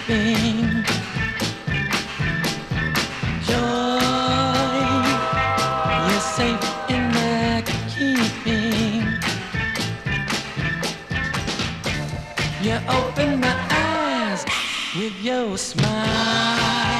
keeping. Joy, you're safe in my keeping. You open my eyes with your smile.